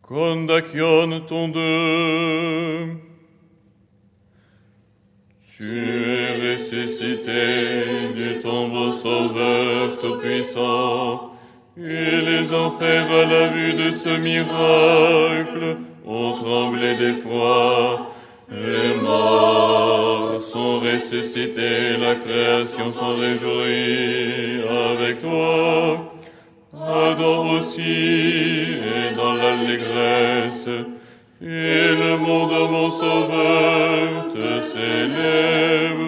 Condacion ton deux. Tu es ressuscité du tombeau, Sauveur Tout-Puissant, et les enfers à la vue de ce miracle ont tremblé d'effroi. Les morts sont ressuscités, la création s'en réjouit avec toi. Adam aussi est dans l'allégresse, et le monde, mon Sauveur, te célèbre.